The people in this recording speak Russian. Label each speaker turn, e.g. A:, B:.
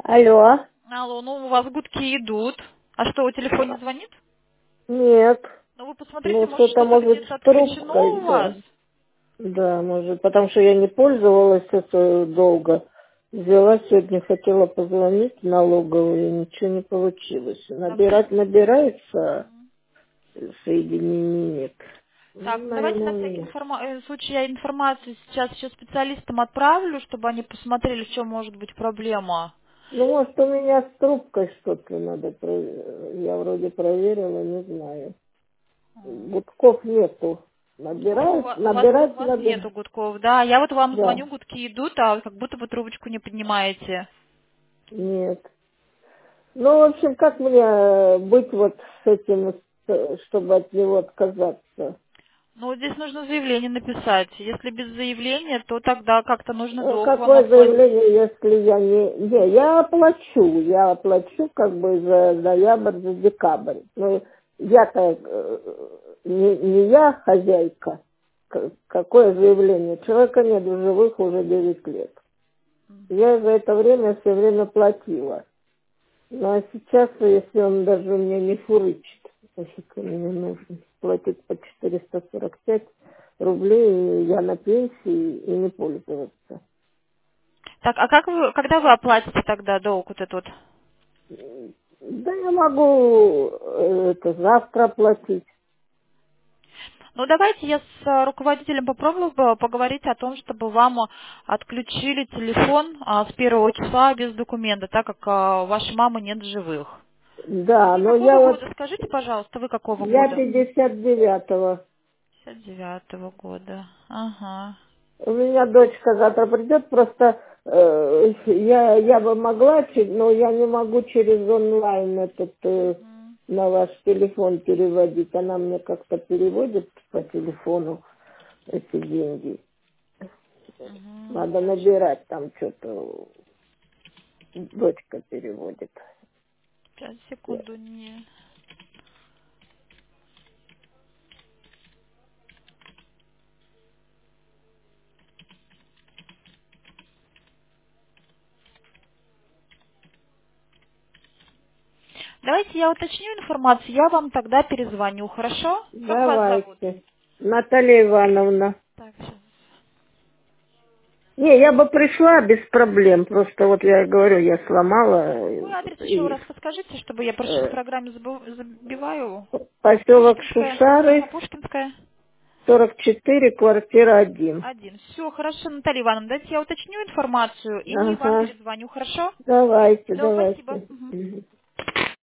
A: Алло.
B: Алло, ну у вас гудки идут. А что, у телефона звонит?
A: Нет.
B: Ну вы посмотрите,
A: Ну,
B: может
A: что-то
B: что-то
A: может
B: где-то
A: с
B: отключено
A: трубкой,
B: у вас?
A: да. Да, может, потому что я не пользовалась это долго. Взяла сегодня, хотела позвонить в налоговую, и ничего не получилось.
B: Давай.
A: Набирается, соединения нет. Ну,
B: Так, ну давайте на
A: наверное, у
B: всякий
A: меня.
B: случай я информацию сейчас еще специалистам отправлю, чтобы они посмотрели, в чем может быть проблема.
A: Ну, может, у меня с трубкой что-то надо проверить. Я вроде проверила, не знаю. Гудков нету.
B: Ну,
A: Набирает,
B: у
A: набирать,
B: вас
A: набирать.
B: нету гудков, да? Я вот вам
A: Да,
B: звоню, гудки идут, а как будто вы трубочку не поднимаете.
A: нет. Ну, в общем, как мне быть вот с этим, чтобы от него отказаться?
B: Ну, вот здесь нужно заявление написать. Если без заявления, то тогда как-то нужно долг вам
A: Какое
B: оплатить.
A: заявление, если я не, я оплачу как бы за ноябрь, за декабрь. Но я-то не я хозяйка. Какое заявление? Человека нет в живых уже 9 лет. Я за это время все время платила. Ну, а сейчас, если он даже у меня не фурычит, значит, мне нужно платить по 445 рублей, и я на пенсии и не пользоваться.
B: Так, а как вы, когда вы оплатите тогда долг вот этот?
A: Да я могу это завтра оплатить.
B: Ну, давайте я с руководителем попробую поговорить о том, чтобы вам отключили телефон с первого числа без документа, так как у вашей мамы нет в живых.
A: Да,
B: Вы
A: но
B: какого
A: я вот,
B: года? Скажите, пожалуйста, вы какого
A: я
B: года?
A: 59-го.
B: 59-го года. Ага.
A: У меня дочка завтра придет, просто я бы могла, но я не могу через онлайн этот
B: Мгм.
A: на ваш телефон переводить. Она мне как-то переводит по телефону эти деньги.
B: Мгм.
A: Надо набирать там что-то. Дочка переводит.
B: Сейчас, секунду, не... Давайте я уточню информацию, я вам тогда перезвоню, хорошо? Как вас зовут?
A: Давайте. Наталья Ивановна.
B: Так, сейчас.
A: Не, я бы пришла без проблем. Просто вот я говорю, я сломала
B: Вы адрес еще
A: и
B: раз подскажите, чтобы я в
A: э,
B: программе забиваю.
A: поселок
B: Пушкинская. Ага,
A: Шушары,
B: Пушкинская.
A: 44, квартира 1.
B: 1. Все, хорошо, Наталья Ивановна, дайте я уточню информацию и вам
A: Ага,
B: перезвоню, хорошо?
A: давайте,
B: Все, спасибо.
A: давайте.
B: Мгм.
A: Мгм.